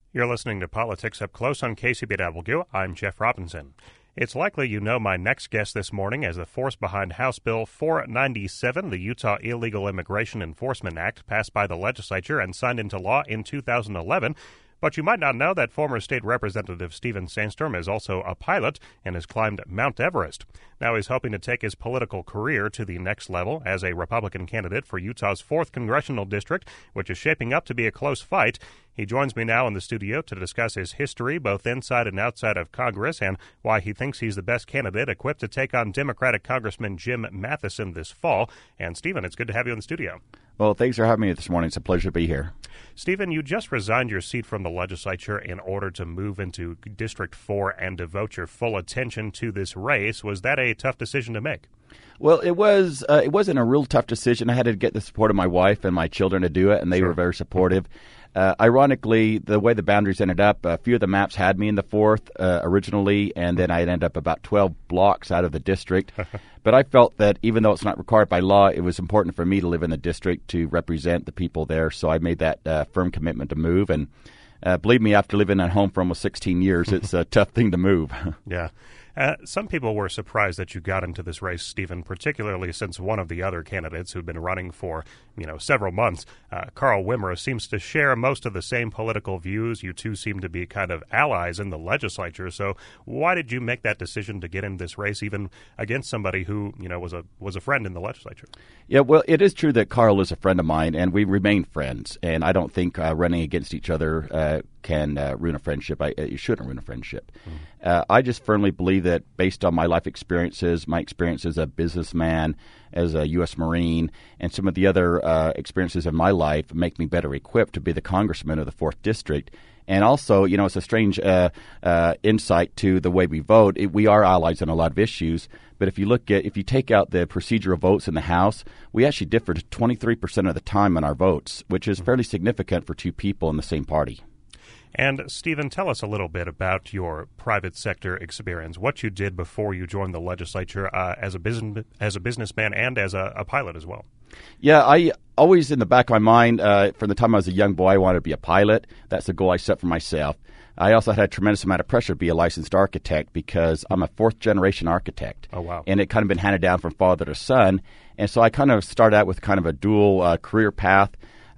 You're listening to Politics Up Close on KCBW. I'm Jeff Robinson. It's likely you know my next guest this morning as the force behind House Bill 497, the Utah Illegal Immigration Enforcement Act, passed by the legislature and signed into law in 2011. But you might not know that former State Representative Steven Sandstrom is also a pilot and has climbed Mount Everest. Now he's hoping to take his political career to the next level as a Republican candidate for Utah's 4th Congressional District, which is shaping up to be a close fight. He joins me now in the studio to discuss his history, both inside and outside of Congress, and why he thinks he's the best candidate equipped to take on Democratic Congressman Jim Matheson this fall. And, Steven, it's good to have you in the studio. Well, thanks for having me this morning. It's a pleasure to be here. Steven, you just resigned your seat from the legislature in order to move into District 4 and devote your full attention to this race. Was that a tough decision to make? Well, it was. It wasn't a real tough decision. I had to get the support of my wife and my children to do it, and they were very supportive. Ironically, the way the boundaries ended up, a few of the maps had me in the 4th originally, and then I ended up about 12 blocks out of the district. But I felt that even though it's not required by law, it was important for me to live in the district to represent the people there. So I made that firm commitment to move. And believe me, after living at home for almost 16 years, it's a tough thing to move. Yeah. Some people were surprised that you got into this race, Steven, particularly since one of the other candidates who've been running for, several months, Carl Wimmer, seems to share most of the same political views. You two seem to be kind of allies in the legislature. So why did you make that decision to get in this race, even against somebody who, was a friend in the legislature? Yeah, well, it is true that Carl is a friend of mine, and we remain friends. And I don't think running against each other can ruin a friendship. You shouldn't ruin a friendship. I just firmly believe that based on my life experiences, my experience as a businessman, as a U.S. Marine, and some of the other experiences in my life make me better equipped to be the congressman of the 4th District. And also, it's a strange insight to the way we vote. We are allies on a lot of issues, but if you take out the procedural votes in the House, we actually differ 23% of the time on our votes, which is fairly significant for two people in the same party. And, Steven, tell us a little bit about your private sector experience, what you did before you joined the legislature as a businessman and as a pilot as well. Yeah, I always in the back of my mind, from the time I was a young boy, I wanted to be a pilot. That's the goal I set for myself. I also had a tremendous amount of pressure to be a licensed architect because I'm a 4th-generation architect. Oh, wow. And it kind of been handed down from father to son. And so I kind of started out with kind of a dual career path.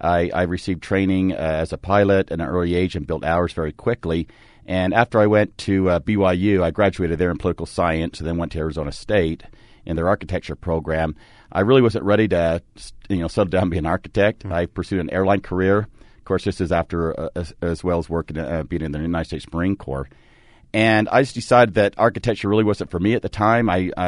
I received training as a pilot at an early age and built hours very quickly. And after I went to BYU, I graduated there in political science and then went to Arizona State in their architecture program. I really wasn't ready to settle down and be an architect. I pursued an airline career. Of course, this is after as well as working being in the United States Marine Corps. And I just decided that architecture really wasn't for me at the time.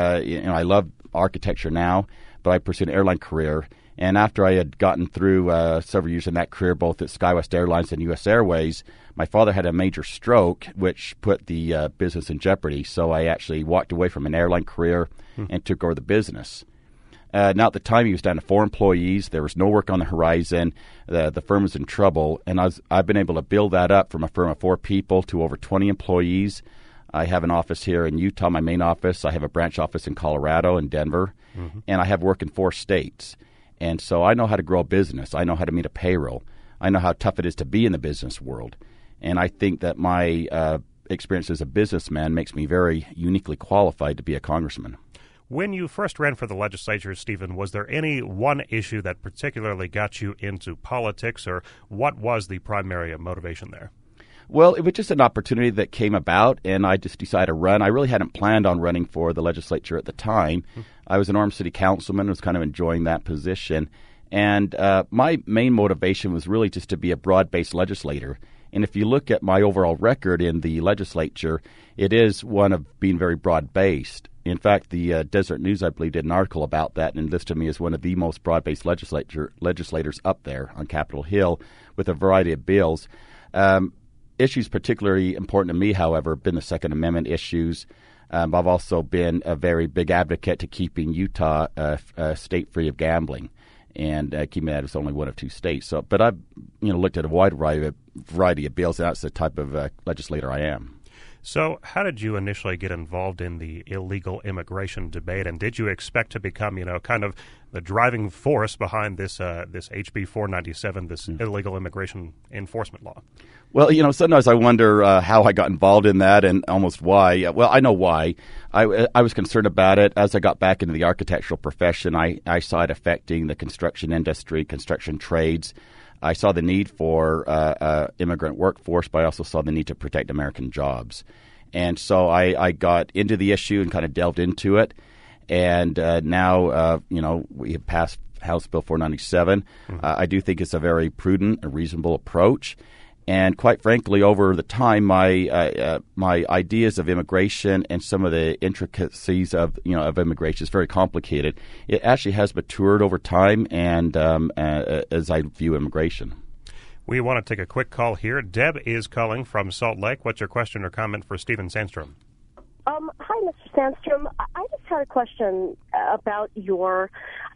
I love architecture now, but I pursued an airline career. And after I had gotten through several years in that career, both at SkyWest Airlines and U.S. Airways, my father had a major stroke, which put the business in jeopardy. So I actually walked away from an airline career and took over the business. Now, at the time, he was down to 4 employees. There was no work on the horizon. The firm was in trouble. And I've been able to build that up from a firm of 4 people to over 20 employees. I have an office here in Utah, my main office. I have a branch office in Colorado and Denver. And I have work in 4 states. And so I know how to grow a business. I know how to meet a payroll. I know how tough it is to be in the business world. And I think that my experience as a businessman makes me very uniquely qualified to be a congressman. When you first ran for the legislature, Steven, was there any one issue that particularly got you into politics, or what was the primary motivation there? Well, it was just an opportunity that came about, and I just decided to run. I really hadn't planned on running for the legislature at the time. I was an Orem City councilman, was kind of enjoying that position. And my main motivation was really just to be a broad-based legislator. And if you look at my overall record in the legislature, it is one of being very broad-based. In fact, the Desert News, I believe, did an article about that and listed me as one of the most broad-based legislators up there on Capitol Hill with a variety of bills. Issues particularly important to me, however, have been the Second Amendment issues. I've also been a very big advocate to keeping Utah a state free of gambling and keeping that as only one of 2 states. So, but I've looked at a wide variety of bills, and that's the type of legislator I am. So how did you initially get involved in the illegal immigration debate, and did you expect to become, kind of the driving force behind this HB 497, this illegal immigration enforcement law? Well, sometimes I wonder how I got involved in that and almost why. Well, I know why. I was concerned about it. As I got back into the architectural profession, I saw it affecting the construction industry, construction trades. I saw the need for immigrant workforce, but I also saw the need to protect American jobs. And so I got into the issue and kind of delved into it. And now, we have passed House Bill 497. I do think it's a very prudent and reasonable approach. And quite frankly, over the time, my ideas of immigration and some of the intricacies of immigration is very complicated. It actually has matured over time, and as I view immigration. We want to take a quick call here. Deb is calling from Salt Lake. What's your question or comment for Steven Sandstrom? Hi, Mr. Sandstrom. I just had a question about your.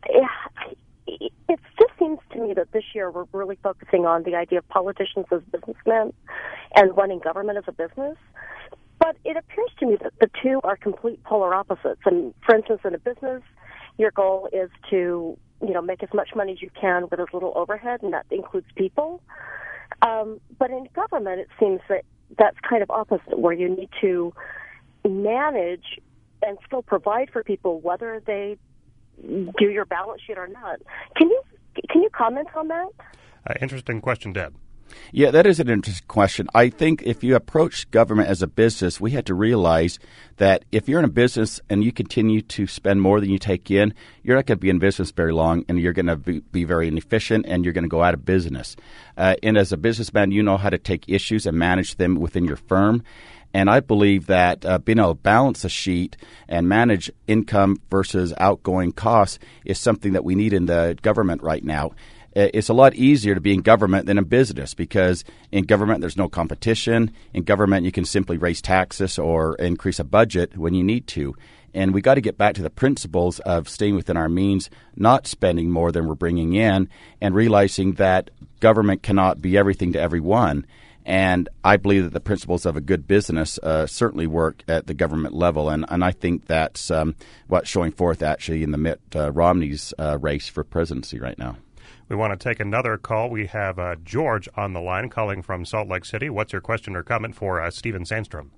It just seems to me that this year we're really focusing on the idea of politicians as businessmen and running government as a business. But it appears to me that the two are complete polar opposites. And for instance, in a business, your goal is to, make as much money as you can with as little overhead, and that includes people. But in government, it seems that that's kind of opposite, where you need to manage and still provide for people whether they do your balance sheet or not. Can you comment on that? Interesting question, Deb. Yeah, that is an interesting question. I think if you approach government as a business, we have to realize that if you're in a business and you continue to spend more than you take in, you're not going to be in business very long, and you're going to be very inefficient, and you're going to go out of business. And as a businessman, you know how to take issues and manage them within your firm. And I believe that being able to balance a sheet and manage income versus outgoing costs is something that we need in the government right now. It's a lot easier to be in government than in business, because in government there's no competition. In government you can simply raise taxes or increase a budget when you need to. And we got to get back to the principles of staying within our means, not spending more than we're bringing in, and realizing that government cannot be everything to everyone. And I believe that the principles of a good business certainly work at the government level. And I think that's what's showing forth actually in the Mitt Romney's race for presidency right now. We want to take another call. We have George on the line calling from Salt Lake City. What's your question or comment for Steven Sandstrom?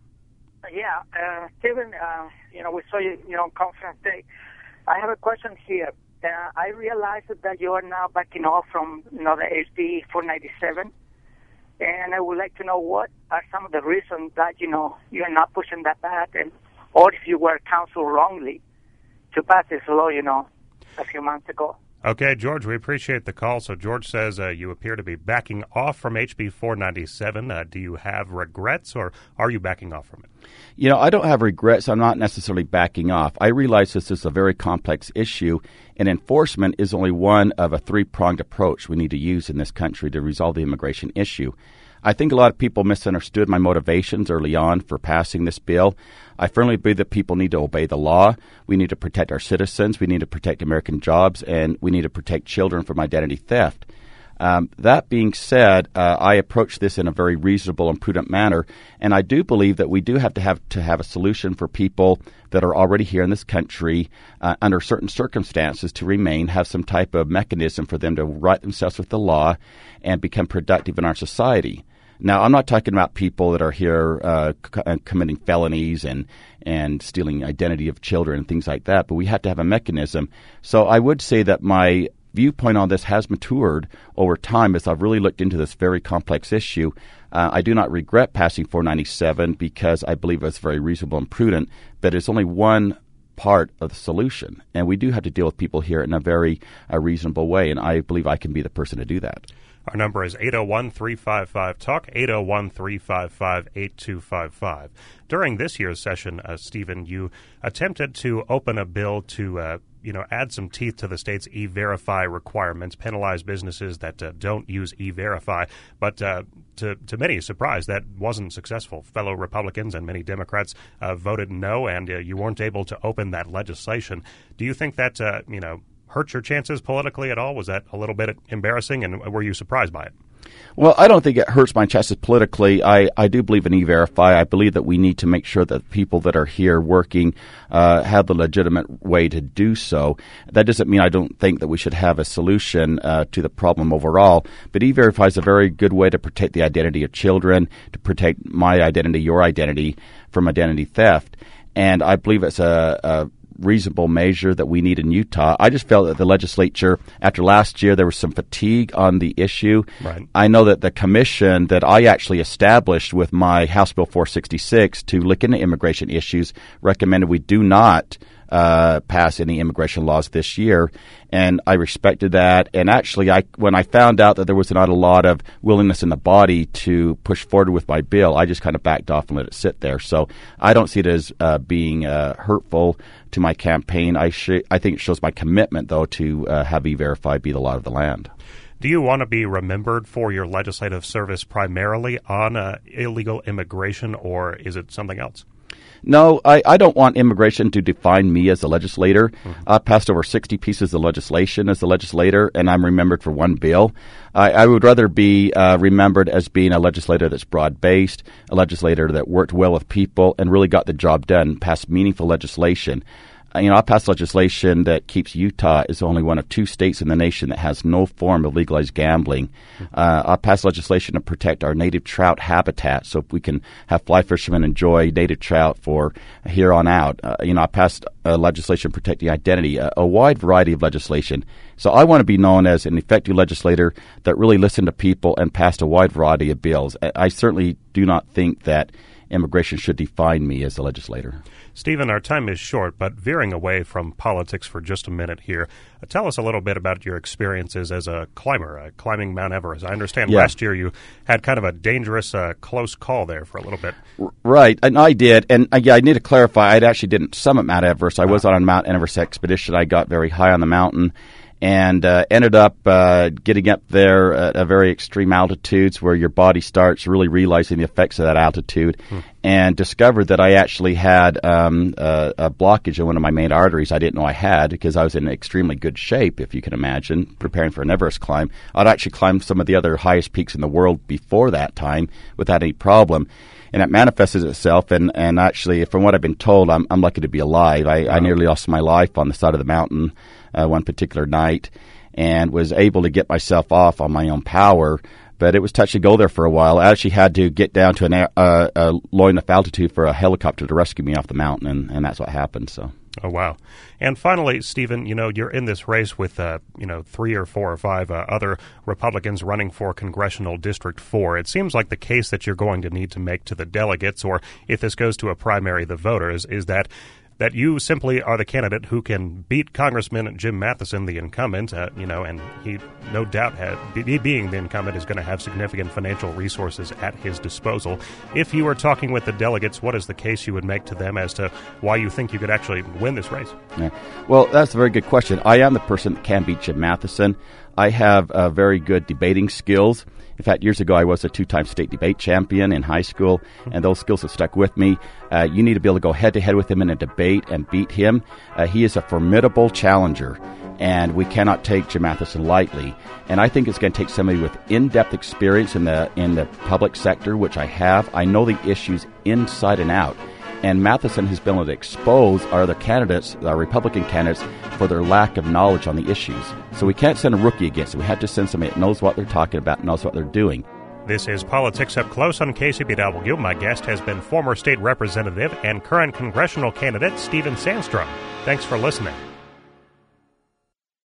Steven, we saw you, on conference day. I have a question here. I realize that you are now backing off from, the HB 497. And I would like to know what are some of the reasons that, you are not pushing that back, or if you were counseled wrongly to pass this law, a few months ago. Okay, George, we appreciate the call. So George says you appear to be backing off from HB 497. Do you have regrets, or are you backing off from it? I don't have regrets. I'm not necessarily backing off. I realize this is a very complex issue, and enforcement is only one of a three-pronged approach we need to use in this country to resolve the immigration issue. I think a lot of people misunderstood my motivations early on for passing this bill. I firmly believe that people need to obey the law. We need to protect our citizens. We need to protect American jobs, and we need to protect children from identity theft. That being said, I approach this in a very reasonable and prudent manner, and I do believe that we do have to have a solution for people that are already here in this country under certain circumstances to remain, have some type of mechanism for them to right themselves with the law and become productive in our society. Now, I'm not talking about people that are here committing felonies and stealing identity of children and things like that, but we have to have a mechanism. So I would say that my viewpoint on this has matured over time as I've really looked into this very complex issue. I do not regret passing 497 because I believe it's very reasonable and prudent, but it's only one part of the solution. And we do have to deal with people here in a very reasonable way, and I believe I can be the person to do that. Our number is 801-355-TALK, 801-355-8255. During this year's session, Stephen, you attempted to open a bill to add some teeth to the state's E-Verify requirements, penalize businesses that don't use E-Verify. But to many surprise, that wasn't successful. Fellow Republicans and many Democrats voted no, and you weren't able to open that legislation. Do you think that, hurt your chances politically at all? Was that a little bit embarrassing, and were you surprised by it? Well, I don't think it hurts my chances politically. I do believe in E-Verify. I believe that we need to make sure that people that are here working have the legitimate way to do so. That doesn't mean I don't think that we should have a solution to the problem overall, but E-Verify is a very good way to protect the identity of children, to protect my identity, your identity, from identity theft. And I believe it's a reasonable measure that we need in Utah. I just felt that the legislature, after last year, there was some fatigue on the issue. Right. I know that the commission that I actually established with my House Bill 466 to look into immigration issues recommended we do not pass any immigration laws this year, and I respected that. And actually, when I found out that there was not a lot of willingness in the body to push forward with my bill, I just kind of backed off and let it sit there. So I don't see it as being hurtful to my campaign. I think it shows my commitment, though, to have E-Verify be the law of the land. Do you want to be remembered for your legislative service primarily on illegal immigration, or is it something else? No, I don't want immigration to define me as a legislator. I passed over 60 pieces of legislation as a legislator, and I'm remembered for one bill. I would rather be remembered as being a legislator that's broad-based, a legislator that worked well with people and really got the job done, passed meaningful legislation. I passed legislation that keeps Utah as only one of 2 states in the nation that has no form of legalized gambling. I passed legislation to protect our native trout habitat so we can have fly fishermen enjoy native trout for here on out. I passed legislation protecting identity, a wide variety of legislation. So I want to be known as an effective legislator that really listened to people and passed a wide variety of bills. I certainly do not think that immigration should define me as a legislator. Stephen, our time is short, but veering away from politics for just a minute here, tell us a little bit about your experiences as a climber, climbing Mount Everest. I understand last year you had kind of a dangerous, close call there for a little bit. Right, and I did. And I need to clarify, I actually didn't summit Mount Everest. I was on a Mount Everest expedition. I got very high on the mountain and ended up getting up there at very extreme altitudes where your body starts really realizing the effects of that altitude, and discovered that I actually had a blockage in one of my main arteries I didn't know I had, because I was in extremely good shape, if you can imagine, preparing for an Everest climb. I'd actually climbed some of the other highest peaks in the world before that time without any problem. And it manifested itself, and actually, from what I've been told, I'm lucky to be alive. I nearly lost my life on the side of the mountain one particular night, and was able to get myself off on my own power. But it was touch and go there for a while. I actually had to get down to a low enough altitude for a helicopter to rescue me off the mountain, and that's what happened. So. Oh, wow. And finally, Stephen, you're in this race with, 3 or 4 or 5 other Republicans running for Congressional District 4. It seems like the case that you're going to need to make to the delegates, or if this goes to a primary, the voters, is that you simply are the candidate who can beat Congressman Jim Matheson, the incumbent, and he, no doubt, being the incumbent, is going to have significant financial resources at his disposal. If you were talking with the delegates, what is the case you would make to them as to why you think you could actually win this race? Yeah. Well, that's a very good question. I am the person that can beat Jim Matheson. I have very good debating skills. In fact, years ago, I was a 2-time state debate champion in high school, and those skills have stuck with me. You need to be able to go head-to-head with him in a debate and beat him. He is a formidable challenger, and we cannot take Jim Matheson lightly. And I think it's going to take somebody with in-depth experience in the public sector, which I have. I know the issues inside and out. And Matheson has been able to expose our other candidates, our Republican candidates, for their lack of knowledge on the issues. So we can't send a rookie against it. We have to send somebody that knows what they're talking about, knows what they're doing. This is Politics Up Close on KCBW. My guest has been former state representative and current congressional candidate Stephen Sandstrom. Thanks for listening.